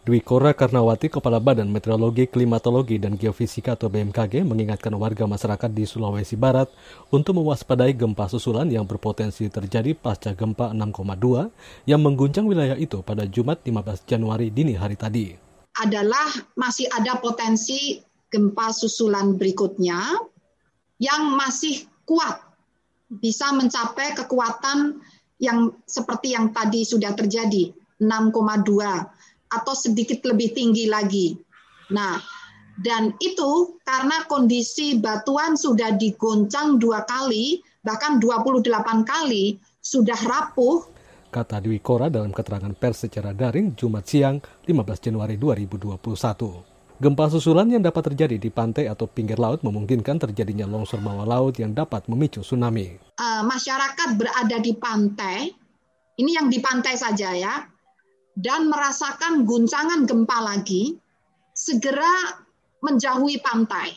Dwi Kora Karnawati, Kepala Badan Meteorologi, Klimatologi, dan Geofisika atau BMKG mengingatkan warga masyarakat di Sulawesi Barat untuk mewaspadai gempa susulan yang berpotensi terjadi pasca gempa 6,2 yang mengguncang wilayah itu pada Jumat 15 Januari dini hari tadi. Adalah masih ada potensi gempa susulan berikutnya yang masih kuat, bisa mencapai kekuatan yang seperti yang tadi sudah terjadi, 6,2 atau sedikit lebih tinggi lagi. Nah, dan itu karena kondisi batuan sudah diguncang 2 kali, bahkan 28 kali sudah rapuh. Kata Dwi Kora dalam keterangan pers secara daring Jumat siang 15 Januari 2021. Gempa susulan yang dapat terjadi di pantai atau pinggir laut memungkinkan terjadinya longsor bawah laut yang dapat memicu tsunami. Masyarakat berada di pantai, ini yang di pantai saja ya, dan merasakan guncangan gempa lagi, segera menjauhi pantai.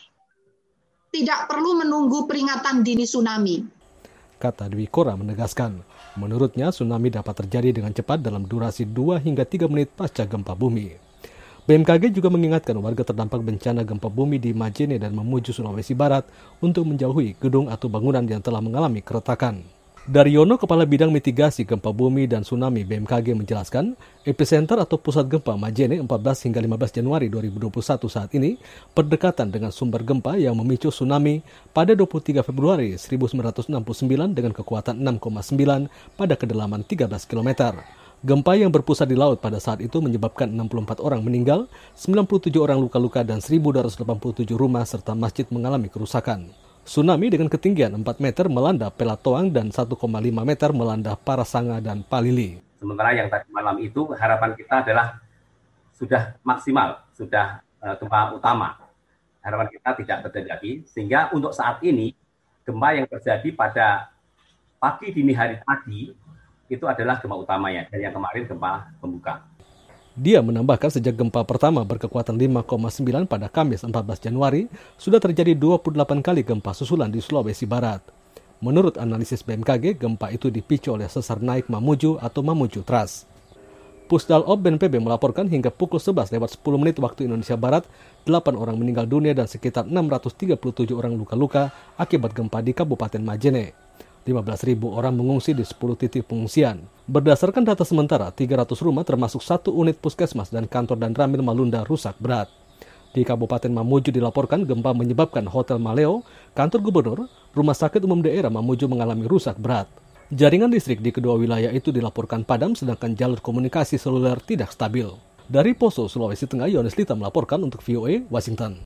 Tidak perlu menunggu peringatan dini tsunami. Kata Dwi Kora menegaskan, menurutnya tsunami dapat terjadi dengan cepat dalam durasi 2 hingga 3 menit pasca gempa bumi. BMKG juga mengingatkan warga terdampak bencana gempa bumi di Majene dan Mamuju, Sulawesi Barat untuk menjauhi gedung atau bangunan yang telah mengalami keretakan. Daryono, Kepala Bidang Mitigasi Gempa Bumi dan Tsunami BMKG menjelaskan, epicenter atau pusat gempa Majene 14 hingga 15 Januari 2021 saat ini berdekatan dengan sumber gempa yang memicu tsunami pada 23 Februari 1969 dengan kekuatan 6,9 pada kedalaman 13 km. Gempa yang berpusat di laut pada saat itu menyebabkan 64 orang meninggal, 97 orang luka-luka dan 1.287 rumah serta masjid mengalami kerusakan. Tsunami dengan ketinggian 4 meter melanda Pelatoang dan 1,5 meter melanda Parasanga dan Palili. Sementara yang tadi malam itu harapan kita adalah sudah maksimal, sudah gempa utama. Harapan kita tidak terjadi, sehingga untuk saat ini gempa yang terjadi pada pagi dini hari tadi itu adalah gempa utamanya, dan yang kemarin gempa pembuka. Dia menambahkan sejak gempa pertama berkekuatan 5,9 pada Kamis 14 Januari, sudah terjadi 28 kali gempa susulan di Sulawesi Barat. Menurut analisis BMKG, gempa itu dipicu oleh sesar naik Mamuju atau Mamuju Trust. Pusdal-Op BNPB melaporkan hingga pukul 11:10 waktu Indonesia Barat, 8 orang meninggal dunia dan sekitar 637 orang luka-luka akibat gempa di Kabupaten Majene. 15.000 orang mengungsi di 10 titik pengungsian. Berdasarkan data sementara, 300 rumah termasuk 1 unit puskesmas dan kantor dan Ramil Malunda rusak berat. Di Kabupaten Mamuju dilaporkan gempa menyebabkan Hotel Maleo, kantor gubernur, Rumah Sakit Umum Daerah Mamuju mengalami rusak berat. Jaringan listrik di kedua wilayah itu dilaporkan padam sedangkan jalur komunikasi seluler tidak stabil. Dari Poso, Sulawesi Tengah, Yohanes Lita melaporkan untuk VOA, Washington.